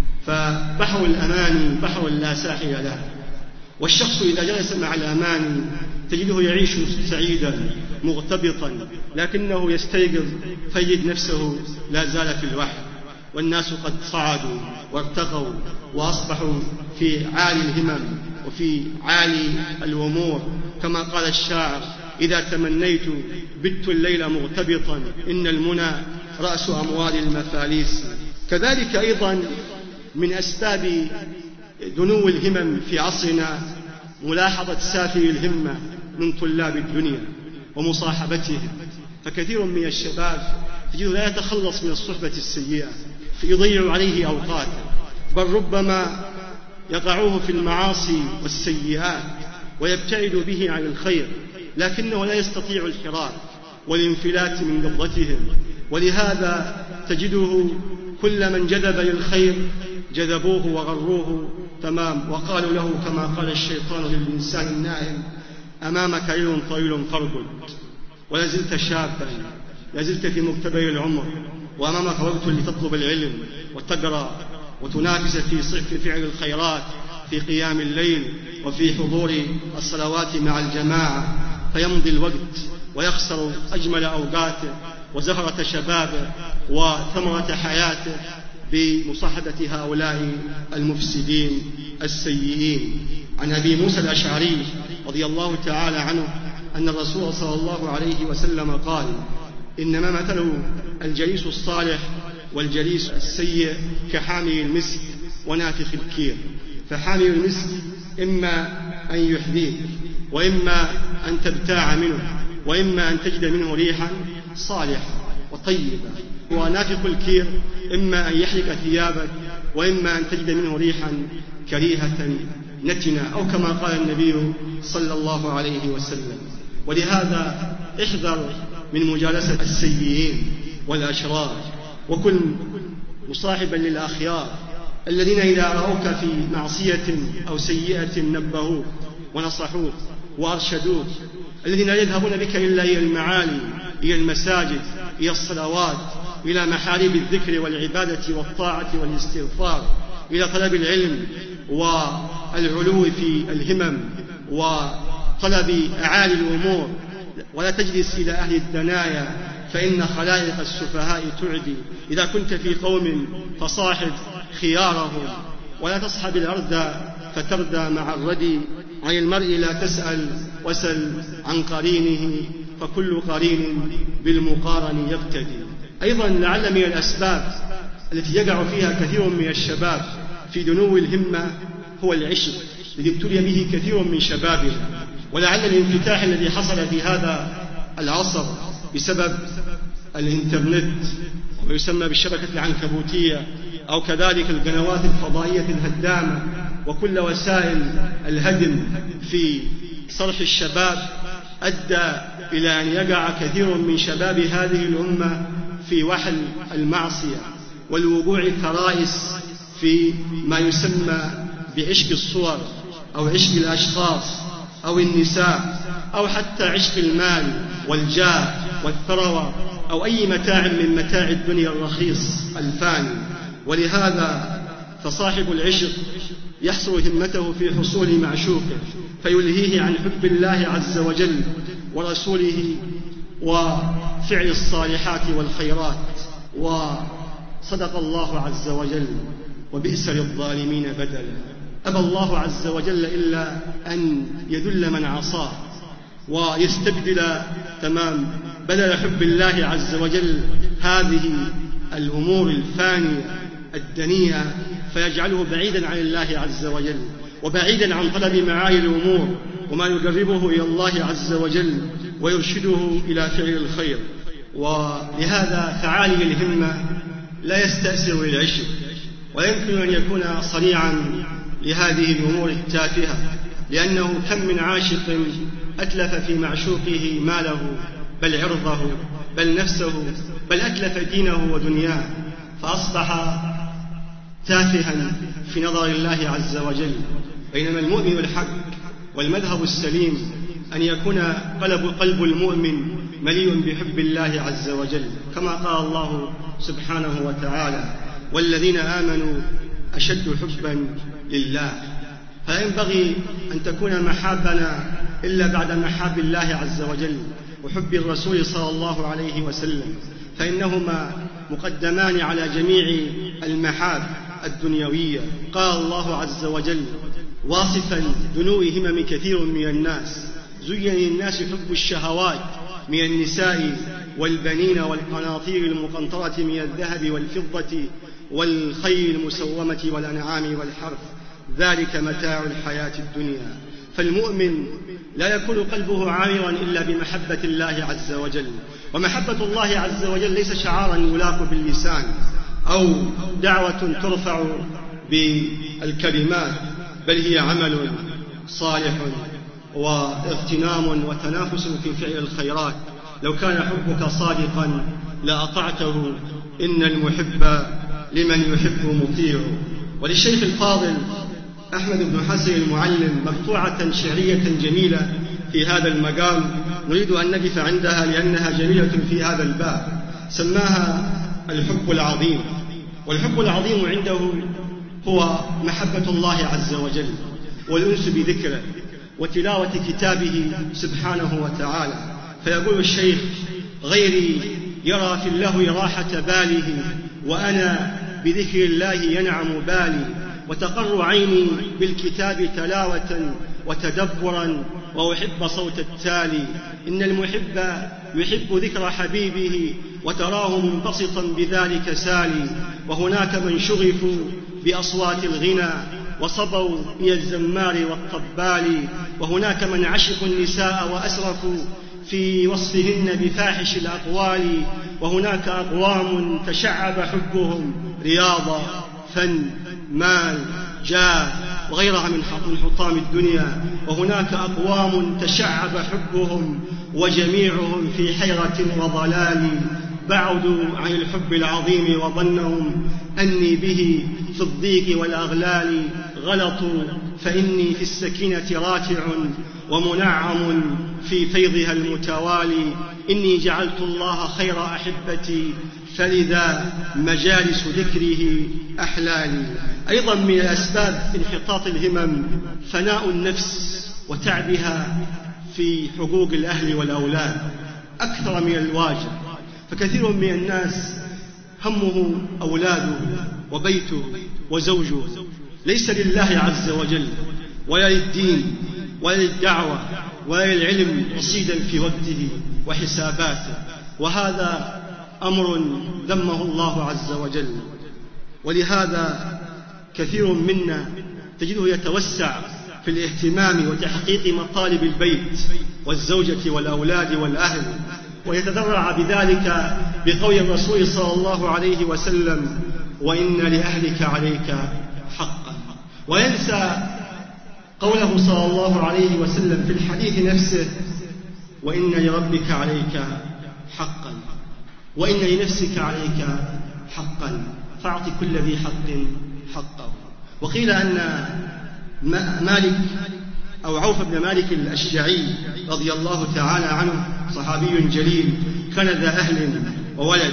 فبحر الأماني بحر لا ساحل له. والشخص إذا جلس مع الأماني تجده يعيش سعيدا مغتبطا، لكنه يستيقظ فيجد نفسه لا زال في الوحي، والناس قد صعدوا وارتقوا وأصبحوا في عالي الهمم وفي عالي الأمور. كما قال الشاعر: إذا تمنيت بت الليل مغتبطا، إن المنى رأس أموال المفاليس. كذلك أيضا من أسباب دنو الهمم في عصرنا ملاحظة سافل الهمة من طلاب الدنيا ومصاحبتهم، فكثير من الشباب تجده لا يتخلص من الصحبة السيئة، يضيع عليه أوقاته، بل ربما يقعوه في المعاصي والسيئات ويبتعد به عن الخير، لكنه لا يستطيع الحراك والانفلات من قبضتهم. ولهذا تجده كل من جذب للخير جذبوه وغروه تمام، وقالوا له كما قال الشيطان للإنسان النائم: أمامك ليل طويل فارقد، ولازلت شابا، لازلت في مقتبل العمر، وأمامك وقت لتطلب العلم وتقرأ وتنافس في في فعل الخيرات، في قيام الليل وفي حضور الصلوات مع الجماعة، فيمضي الوقت ويخسر أجمل أوقاته وزهرة شبابه وثمرة حياته بمصاحبة هؤلاء المفسدين السيئين. عن أبي موسى الأشعري رضي الله تعالى عنه أن الرسول صلى الله عليه وسلم قال: إنما مثل الجليس الصالح والجليس السيء كحامل المسك ونافخ الكير، فحامل المسك إما أن يحذيك، وإما أن تبتاع منه، وإما أن تجد منه ريحا صالحة وطيبة، ونافخ الكير إما أن يحرق ثيابك، وإما أن تجد منه ريحا كريهة نتنة، أو كما قال النبي صلى الله عليه وسلم. ولهذا احذر من مجالسة السيئين والأشرار، وكن مصاحبا للأخيار الذين إذا رأوك في معصية أو سيئة نبهوك ونصحوك وأرشدوك، الذين لا يذهبون بك إلا إلى المعالي، إلى المساجد، إلى الصلوات، إلى محاريب الذكر والعبادة والطاعة والاستغفار، إلى طلب العلم والعلو في الهمم وطلب أعالي الأمور، ولا تجلس إلى أهل الدنايا فإن خلائق السفهاء تعدي. إذا كنت في قوم فصاحب خيارهم، ولا تصحب الأرض فتردى مع الردي. عن المرء لا تسأل وسل عن قرينه، فكل قرين بالمقارن يقتدي. أيضا لعل من الأسباب التي يقع فيها كثير من الشباب في دنو الهمة هو العشق الذي ابتلي به كثير من شبابنا، ولعل الانفتاح الذي حصل في هذا العصر بسبب الإنترنت وما يسمى بالشبكة العنكبوتية، أو كذلك القنوات الفضائية الهدامة وكل وسائل الهدم في صرح الشباب، أدى إلى أن يقع كثير من شباب هذه الأمة في وحل المعصية والوقوع كرائس في ما يسمى بعشق الصور أو عشق الأشخاص أو النساء أو حتى عشق المال والجاه والثروة أو أي متاع من متاع الدنيا الرخيص الفاني. ولهذا فصاحب العشق يحصر همته في حصول معشوقه فيلهيه عن حب الله عز وجل ورسوله وفعل الصالحات والخيرات. وصدق الله عز وجل: وبئس للظالمين بدلا. أبى الله عز وجل إلا أن يذل من عصاه ويستبدل تمام بدل حب الله عز وجل هذه الأمور الفانية الدنيئة، فيجعله بعيدا عن الله عز وجل وبعيدا عن طلب معالي الأمور وما يقربه إلى الله عز وجل ويرشده إلى فعل الخير. ولهذا فعالي الهمة لا يستأثر للعشق، ويمكن أن يكون صنيعا لهذه الأمور التافهة، لأنه كم من عاشق أتلف في معشوقه ماله بل عرضه بل نفسه بل أتلف دينه ودنياه، فأصبح تافها في نظر الله عز وجل. بينما المؤمن الحق والمذهب السليم أن يكون قلب قلب المؤمن مليء بحب الله عز وجل، كما قال الله سبحانه وتعالى: والذين آمنوا أشد حبا لله. فلا ينبغي أن تكون محابنا إلا بعد محاب الله عز وجل وحب الرسول صلى الله عليه وسلم، فإنهما مقدمان على جميع المحاب الدنيوية. قال الله عز وجل واصفا دنو همم كثير من الناس: زين للناس حب الشهوات من النساء والبنين والقناطير المقنطرة من الذهب والفضة والخيل المسومة والأنعام والحرث، ذلك متاع الحياة الدنيا. فالمؤمن لا يكون قلبه عامرا إلا بمحبة الله عز وجل، ومحبة الله عز وجل ليس شعارا يلاق باللسان أو دعوة ترفع بالكلمات، بل هي عمل صالح واغتنام وتنافس في فعل الخيرات. لو كان حبك صادقا لأطعته، إن المحب لمن يحب مطيع. وللشيخ الفاضل أحمد بن حسن المعلم مقطوعة شعرية جميلة في هذا المقام، نريد أن نقف عندها لأنها جميلة في هذا الباب. سماها الحب العظيم. والحب العظيم عنده هو محبة الله عز وجل والأنس بذكره وتلاوة كتابه سبحانه وتعالى. فيقول الشيخ: غيري يرى في اللهو راحة باله، وأنا بذكر الله ينعم بالي، وتقر عيني بالكتاب تلاوة وتدبرا، وأحب صوت التالي. إن المحب يحب ذكر حبيبه، وتراه منبسطا بذلك سالي. وهناك من شغفوا بأصوات الغنى وصبوا إلى الزمار والطبال، وهناك من عشقوا النساء وأسرفوا في وصفهن بفاحش الأقوال، وهناك أقوام تشعب حبهم رياضة، فن، مال، جاه وغيرها من حطام الدنيا، وهناك أقوام تشعب حبهم وجميعهم في حيرة وضلال، بعدوا عن الحب العظيم وظنهم أني به في الضيق والأغلال. غلطوا فإني في السكينة راتع ومنعم في فيضها المتوالي، إني جعلت الله خير أحبتي فلذا مجالس ذكره أحلالي. أيضا من أسباب انحطاط الهمم فناء النفس وتعبها في حقوق الأهل والأولاد أكثر من الواجب، فكثير من الناس همه أولاده وبيته وزوجه، ليس لله عز وجل ولا للدين ولا للدعوة ولا للعلم رصيدا في وقته وحساباته، وهذا أمر ذمه الله عز وجل. ولهذا كثير منا تجده يتوسع في الاهتمام وتحقيق مطالب البيت والزوجة والأولاد والأهل، ويتذرع بذلك بقول الرسول صلى الله عليه وسلم: وإن لأهلك عليك حقا، وينسى قوله صلى الله عليه وسلم في الحديث نفسه: وإن لربك عليك حقا، وإن لنفسك عليك حقا، فاعط كل ذي حق حقه. وقيل أن مالك أو عوف بن مالك الأشجعي رضي الله تعالى عنه صحابي جليل كان ذا أهل وولد،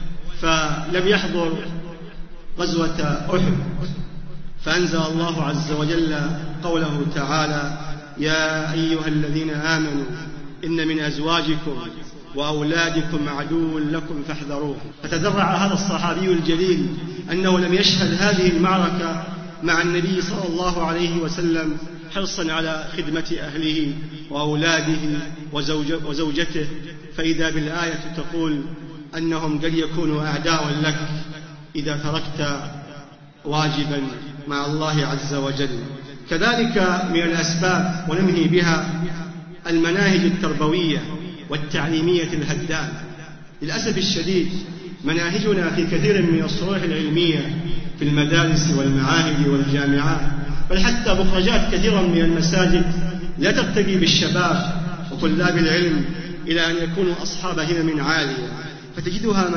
فلم يحضر غزوة أحد، فأنزل الله عز وجل قوله تعالى: يا أيها الذين آمنوا إن من أزواجكم وأولادكم عدو لكم فاحذروه. فتذرع هذا الصحابي الجليل أنه لم يشهد هذه المعركة مع النبي صلى الله عليه وسلم حرصا على خدمة أهله وأولاده وزوجته، فإذا بالآية تقول أنهم قد يكونوا أعداء لك إذا تركت واجبا مع الله عز وجل. كذلك من الأسباب وننهي بها المناهج التربوية والتعليمية الهدامة. للأسف الشديد مناهجنا في كثير من الصروح العلمية في المدارس والمعاهد والجامعات، بل حتى مخرجات كثيرا من المساجد لا ترتقي بالشباب وطلاب العلم إلى أن يكونوا أصحاب همم عالية، فتجدها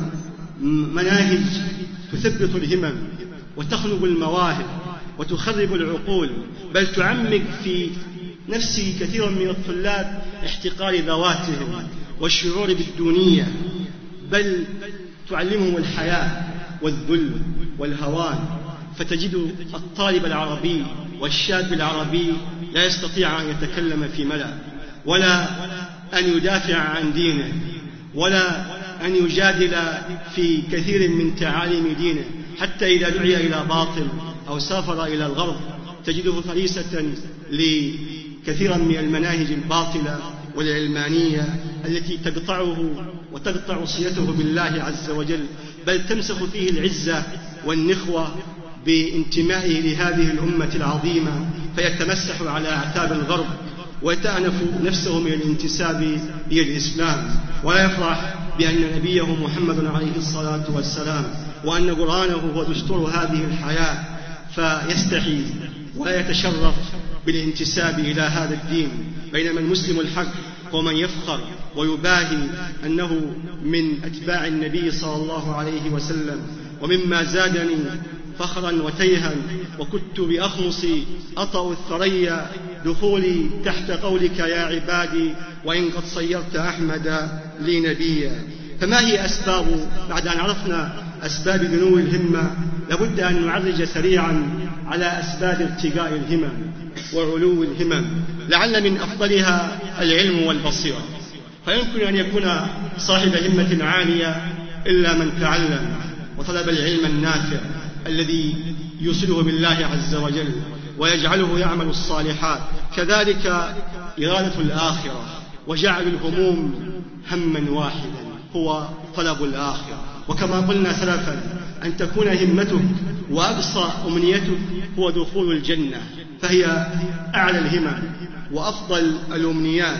مناهج تثبط الهمم وتخلق المواهب وتخرب العقول، بل تعمق في نفس كثير من الطلاب احتقار ذواتهم والشعور بالدونية، بل تعلمهم الحياء والذل والهوان. فتجد الطالب العربي والشاب العربي لا يستطيع أن يتكلم في ملأ، ولا أن يدافع عن دينه، ولا أن يجادل في كثير من تعاليم دينه، حتى إذا دعي إلى باطل أو سافر إلى الغرب تجده فريسة لكثيرا من المناهج الباطلة والعلمانية التي تقطعه وتقطع صلته بالله عز وجل، بل تمسخ فيه العزة والنخوة بانتمائه لهذه الأمة العظيمة، فيتمسح على أعتاب الغرب ويتأنف نفسه من الانتساب إلى الإسلام، ولا يفرح بأن نبيه محمد عليه الصلاة والسلام وأن قرآنه هو دستور هذه الحياة، فيستحي ولا يتشرف بالانتساب إلى هذا الدين، بينما المسلم الحق هو من يفخر ويباهي أنه من أتباع النبي صلى الله عليه وسلم. ومما زادني فخرا وتيها وكدت بأخمصي أطأ الثريا دخولي تحت قولك يا عبادي وإن قد صيرت أحمد لي نبيا. فما هي أسباب؟ بعد أن عرفنا أسباب دنو الهمة لابد أن نعرج سريعا على أسباب ارتقاء الهمم وعلو الهمم، لعل من أفضلها العلم والبصيرة. فيمكن أن يكون صاحب همة عالية إلا من تعلم وطلب العلم النافع الذي يوصله بالله عز وجل ويجعله يعمل الصالحات. كذلك إرادة الآخرة وجعل الهموم هما واحدا هو طلب الآخرة. وكما قلنا سلفا أن تكون همتك وأقصى أمنيتك هو دخول الجنة، فهي أعلى الهمم وأفضل الأمنيات.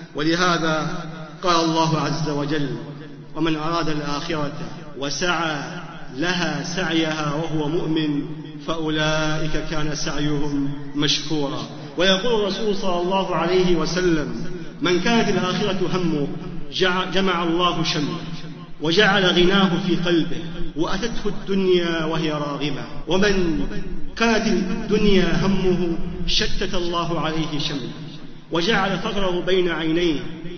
ولهذا قال الله عز وجل: ومن أراد الآخرة وسعى لها سعيها وهو مؤمن فأولئك كان سعيهم مشكورا. ويقول الرسول صلى الله عليه وسلم: من كانت الآخرة همه جمع الله شمله وجعل غناه في قلبه وأتته الدنيا وهي راغمة، ومن كانت الدنيا همه شتت الله عليه شمله وجعل فقره بين عينيه،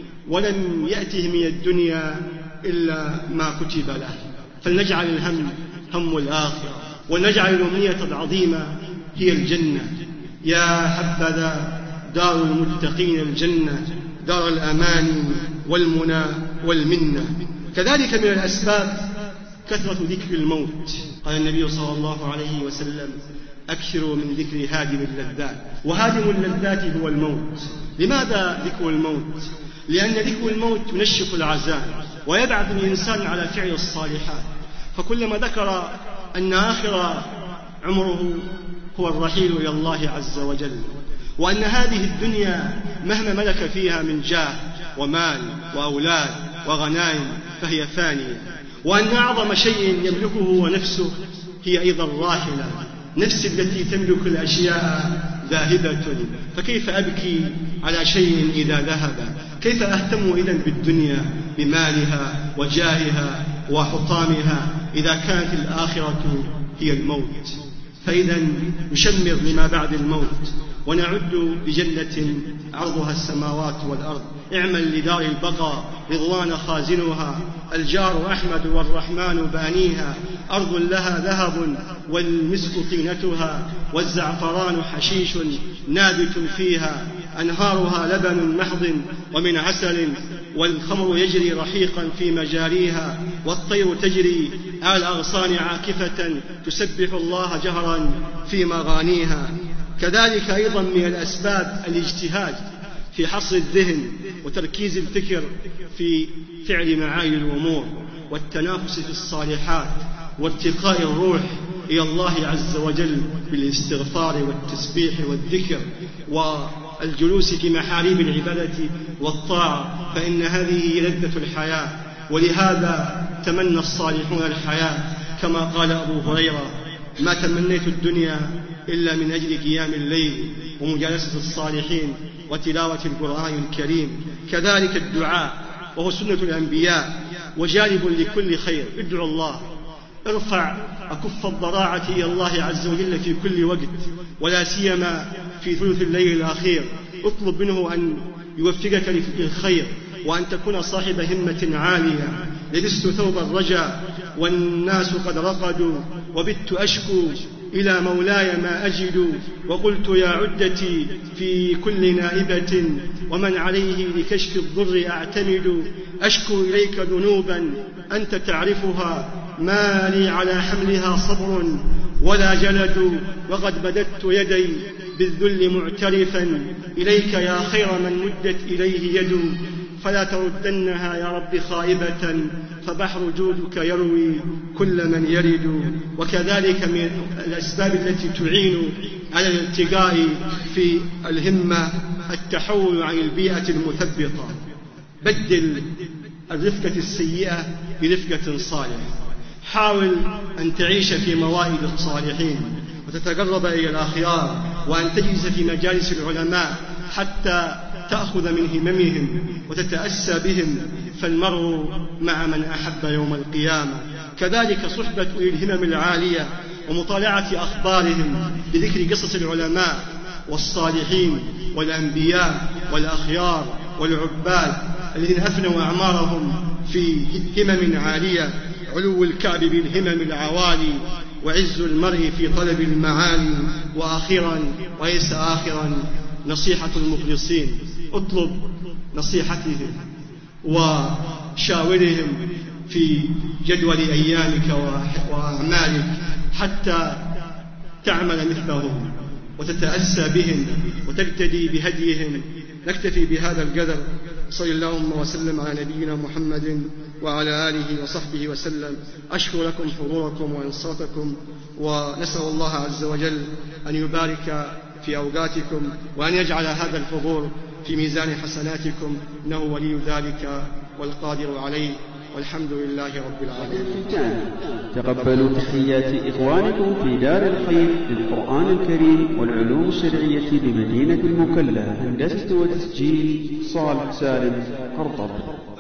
ولم يأته من الدنيا إلا ما كتب له. فلنجعل الهم هم الآخرة، ونجعل الأمنية العظيمة هي الجنة. يا حبذا دار المتقين الجنة، دار الأمان والمنى والمنة. كذلك من الأسباب كثرة ذكر الموت. قال النبي صلى الله عليه وسلم: أكثروا من ذكر هادم اللذات، وهادم اللذات هو الموت. لماذا ذكر الموت؟ لأن ذكر الموت ينشط العزائم ويبعث الإنسان على فعل الصالحات، فكلما ذكر أن آخر عمره هو الرحيل إلى الله عز وجل، وأن هذه الدنيا مهما ملك فيها من جاه ومال وأولاد وغنائم فهي فانية، وأن أعظم شيء يملكه هو نفسه، هي أيضا راحلة، نفس التي تملك الأشياء ذاهبة، فكيف أبكي على شيء إذا ذهب؟ كيف أهتم إذن بالدنيا بمالها وجاهها وحطامها إذا كانت الآخرة هي الموت؟ فإذا نشمر لما بعد الموت، ونعد بجنة عرضها السماوات والأرض. اعمل لدار البقاء رضوان خازنها، الجار أحمد والرحمن بانيها، أرض لها ذهب والمسك طينتها، والزعفران حشيش نابت فيها، أنهارها لبن محض ومن عسل، والخمر يجري رحيقا في مجاريها، والطير تجري على الأغصان عاكفة تسبح الله جهرا في مغانيها. كذلك أيضا من الأسباب الاجتهاد في حصر الذهن وتركيز الفكر في فعل معالي الأمور، والتنافس في الصالحات، وارتقاء الروح إلى الله عز وجل بالاستغفار والتسبيح والذكر، والجلوس في محاريب العبادة والطاعة، فإن هذه لذة الحياة. ولهذا تمنى الصالحون الحياة، كما قال أبو هريرة: ما تمنيت الدنيا إلا من أجل قيام الليل ومجالسة الصالحين وتلاوة القرآن الكريم. كذلك الدعاء، وهو سنة الأنبياء وجالب لكل خير. ادعو الله، ارفع أكف الضراعة إلى الله عز وجل في كل وقت، ولا سيما في ثلث الليل الأخير. اطلب منه أن يوفقك للخير، وأن تكون صاحب همة عالية. لبست ثوب الرجاء والناس قد رقدوا، وبت أشكو إلى مولاي ما أجد، وقلت يا عدتي في كل نائبة، ومن عليه لكشف الضر أعتمد. أشكو إليك ذنوبا أنت تعرفها، ما لي على حملها صبر ولا جلد، وقد بددت يدي بالذل معترفا إليك يا خير من مدت إليه يد، فلا تردنها يا رب خائبة، فبحر جودك يروي كل من يرد. وكذلك من الأسباب التي تعين على الالتقاء في الهمة التحول عن البيئة المثبطة. بدل الرفقة السيئة برفقة صالحة. حاول أن تعيش في موائد الصالحين وتتقرب إلى الأخيار، وأن تجلس في مجالس العلماء حتى تأخذ من هممهم وتتأسى بهم، فالمرء مع من أحب يوم القيامة. كذلك صحبة الهمم العالية ومطالعة أخبارهم بذكر قصص العلماء والصالحين والأنبياء والأخيار والعباد الذين أفنوا أعمارهم في همم عالية. علو الكعب بالهمم العوالي، وعز المرء في طلب المعالي. وآخرا وليس آخرا نصيحة المخلصين. اطلب نصيحتهم وشاورهم في جدول أيامك وأعمالك حتى تعمل مثلهم وتتأسى بهم وتقتدي بهديهم. نكتفي بهذا القدر. صلى اللهم وسلم على نبينا محمد وعلى آله وصحبه وسلم. أشكر لكم حضوركم وإنصاتكم، ونسأل الله عز وجل أن يبارك في أوقاتكم، وأن يجعل هذا الحضور في ميزان حسناتكم، إنه ولي ذلك والقادر عليه، والحمد لله رب العالمين. تقبلوا تحيات إخوانكم في دار الخير للقرآن الكريم والعلوم الشرعية بمدينة المكلا. هندسة وتسجيل صالح سالم قرطبة.